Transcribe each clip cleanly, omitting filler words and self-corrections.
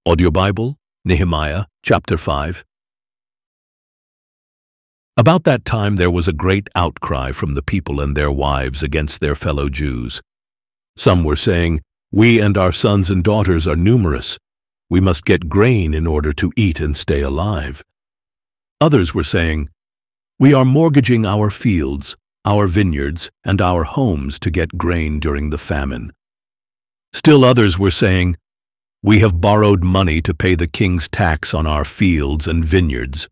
Audio Bible, Nehemiah, chapter 5. About that time there was a great outcry from the people and their wives against their fellow Jews. Some were saying, "We and our sons and daughters are numerous. We must get grain in order to eat and stay alive." Others were saying, "We are mortgaging our fields, our vineyards, and our homes to get grain during the famine." Still others were saying, "We have borrowed money to pay the king's tax on our fields and vineyards.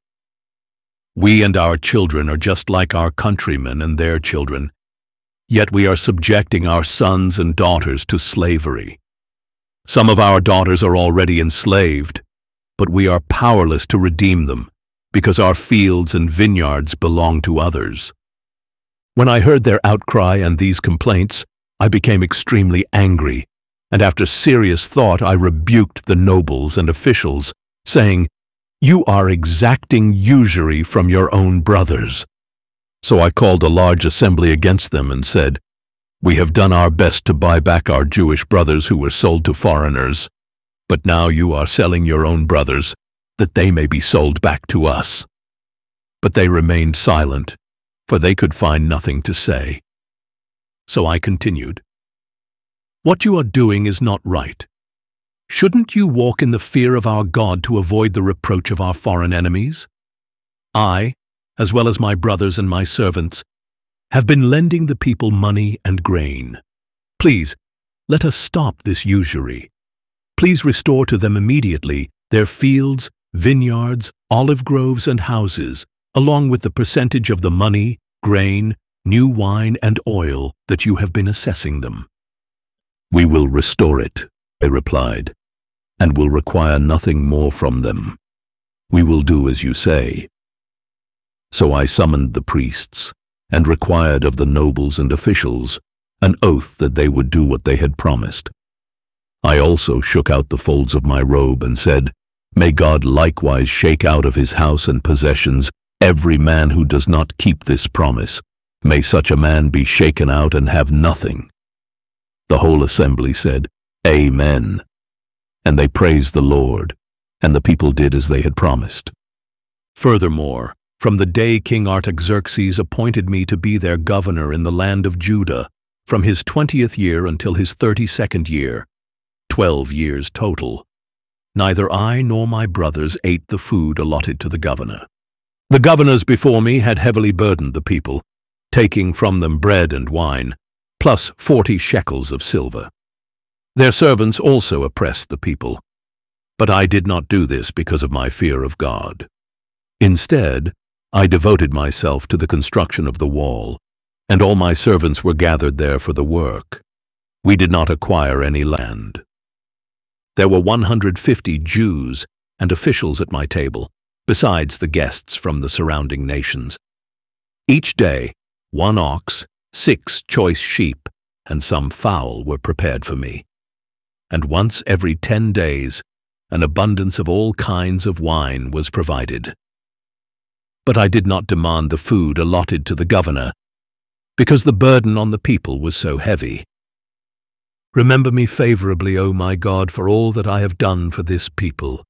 We and our children are just like our countrymen and their children, yet we are subjecting our sons and daughters to slavery. Some of our daughters are already enslaved, but we are powerless to redeem them because our fields and vineyards belong to others." When I heard their outcry and these complaints, I became extremely angry, and after serious thought I rebuked the nobles and officials, saying, "You are exacting usury from your own brothers." So I called a large assembly against them and said, "We have done our best to buy back our Jewish brothers who were sold to foreigners, but now you are selling your own brothers, that they may be sold back to us." But they remained silent, for they could find nothing to say. So I continued, "What you are doing is not right. Shouldn't you walk in the fear of our God to avoid the reproach of our foreign enemies? I, as well as my brothers and my servants, have been lending the people money and grain. Please, let us stop this usury. Please restore to them immediately their fields, vineyards, olive groves, and houses, along with the percentage of the money, grain, new wine, and oil that you have been assessing them." "We will restore it," they replied, "and will require nothing more from them. We will do as you say." So I summoned the priests and required of the nobles and officials an oath that they would do what they had promised. I also shook out the folds of my robe and said, "May God likewise shake out of his house and possessions every man who does not keep this promise. May such a man be shaken out and have nothing." The whole assembly said, "Amen." And they praised the Lord, and the people did as they had promised. Furthermore, from the day King Artaxerxes appointed me to be their governor in the land of Judah, from his 20th year until his 32nd year, 12 years total, neither I nor my brothers ate the food allotted to the governor. The governors before me had heavily burdened the people, taking from them bread and wine, plus 40 shekels of silver. Their servants also oppressed the people, but I did not do this because of my fear of God. Instead, I devoted myself to the construction of the wall, and all my servants were gathered there for the work. We did not acquire any land. There were 150 Jews and officials at my table, besides the guests from the surrounding nations. Each day, 1 ox, 6 choice sheep, and some fowl were prepared for me. And once every 10 days, an abundance of all kinds of wine was provided. But I did not demand the food allotted to the governor, because the burden on the people was so heavy. Remember me favorably, O my God, for all that I have done for this people,